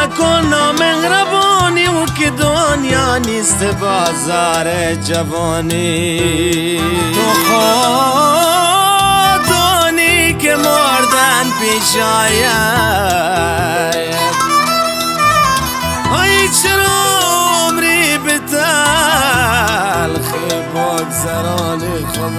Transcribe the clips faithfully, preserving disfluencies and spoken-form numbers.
کن نامهربانی و که دنیا نیست بازار جوانی. تو خودانی که مردن پیش آید ای چرا عمری به تلخی بگذرانی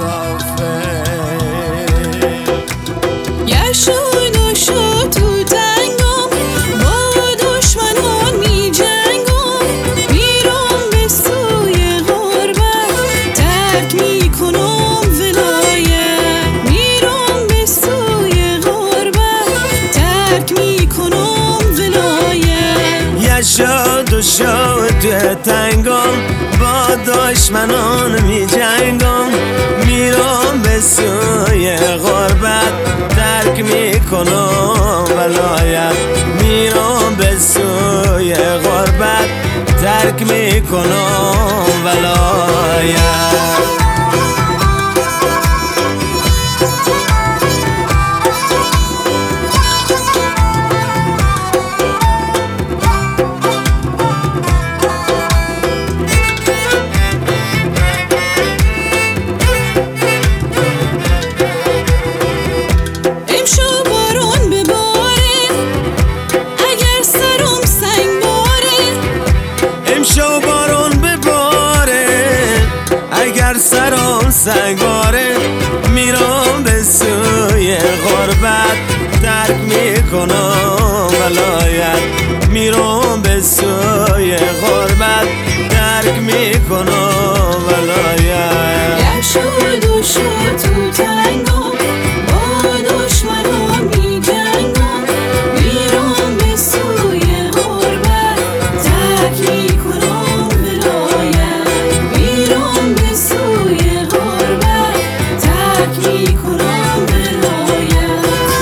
خداحافظ. گشود و شد تو تنگم با دشمنان می جنگم میرم به سوی غربت ترک می کنم ولایت میرم به سوی غربت ترک می کنم ولایت. گشود و شد تو تنگم با دشمنان می جنگم میرم به سوی غربت ترک میکنم ولایت میرم به سوی غربت ترک میکنم ولایت. سرم سنگاره میرم به سوی غربت ترک میکنم ولایت میرم به سوی غربت ترک میکنم ولایت. گشود و شد تو تنگم با دشمنان می جنگم میرم به سوی غربت ترک میکنم ولایت میرم به سوی غربت ترک میکنم ولایت.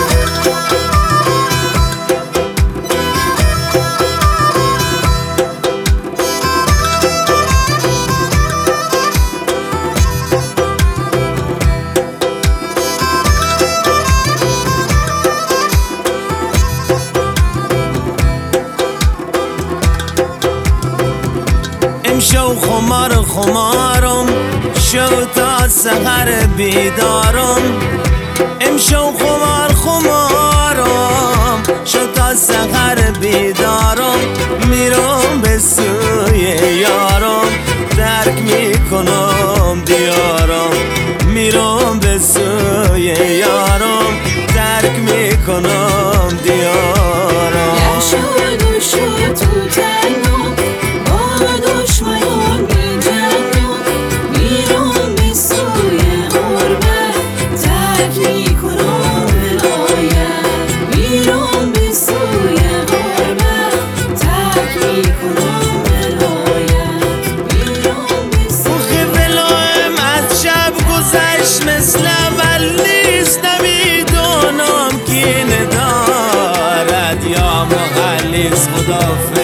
امشو خمار خمارم شو تا سحر بیدارم امشو خمار خمارم شو تا سحر بیدارم میرم به سوی یارم ترک میکنم دیارم میرم به سوی یارم ترک میکنم دیارم. گشود و شد تو تنگم با دشمنان می جنگم میرم به سوی غربت ترک میکنم ولایت میرم به سوی غربت ترک میکنم ولایت میرم به سوی ولایت. از شب گذشت مثل اول نیست نمیدونم کی ندارد یا مخلص خداحافظ.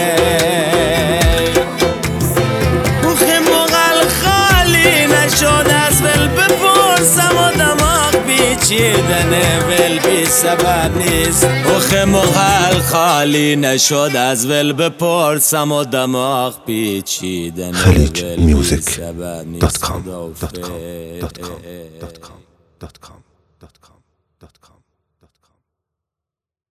پیچیدنه ول بی سبب نیست اخ مغل خالی نشد از ول بپرسم و دماغ پیچیدنه خلیج ول بی میوزیک سبب دات کام نیست.